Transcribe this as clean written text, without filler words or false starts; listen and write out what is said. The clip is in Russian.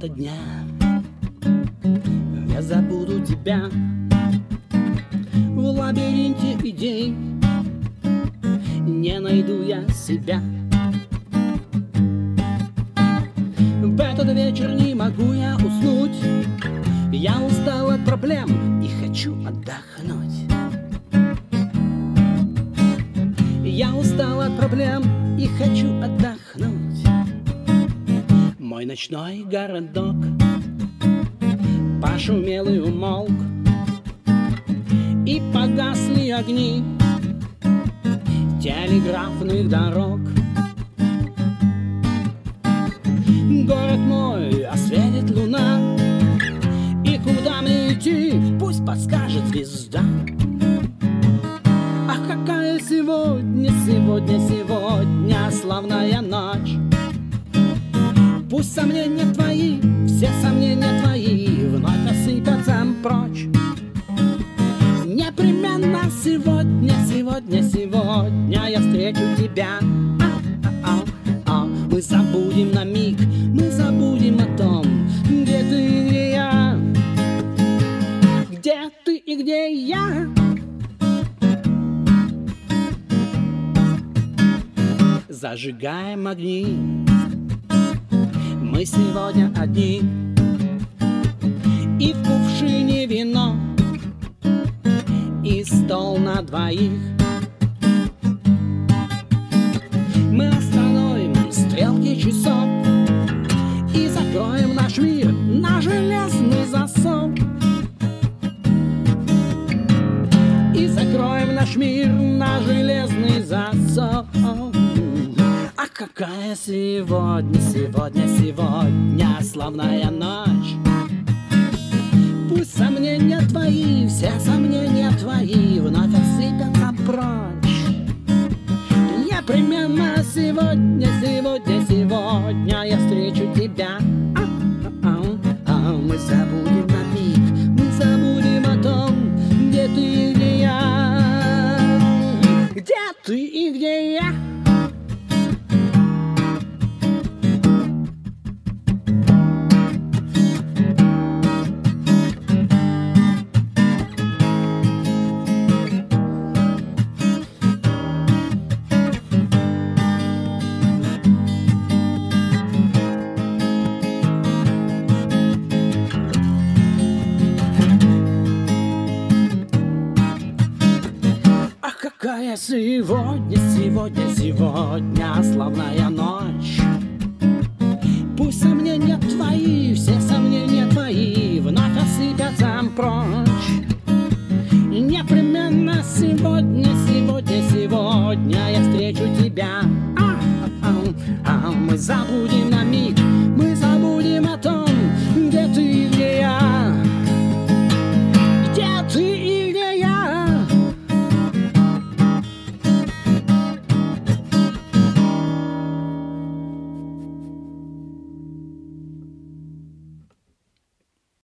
дня я забуду тебя в лабиринте идей, не найду я себя. В этот вечер не могу я уснуть, я устал от проблем и хочу отдохнуть. Я устал от проблем и хочу отдохнуть. Мой ночной городок пошумел и умолк, и погасли огни телеграфных дорог. Город мой осветит луна, и куда мне идти, пусть подскажет звезда. Ах, какая сегодня славная ночь! Пусть сомнения твои, все сомнения твои вновь осыпятся прочь. Непременно сегодня я встречу тебя. Мы забудем на миг, мы забудем о том, где ты и где я. Где ты и где я. Зажигаем огни, мы сегодня одни, и в кувшине вино, и стол на двоих. Мы остановим стрелки часов и закроем наш мир на железный засов. И закроем наш мир на железный засов. А какая сегодня славная ночь! Пусть сомнения твои, все сомнения твои вновь осыпятся прочь. Непременно сегодня я встречу тебя. Мы забудем на миг, мы забудем о том, где ты и где я. Где ты и где я. Какая сегодня славная ночь! Пусть сомнения твои, все сомнения твои вновь осыпятся прочь. Непременно сегодня я встречу тебя. Мы забудем на миг, мы забудем о том,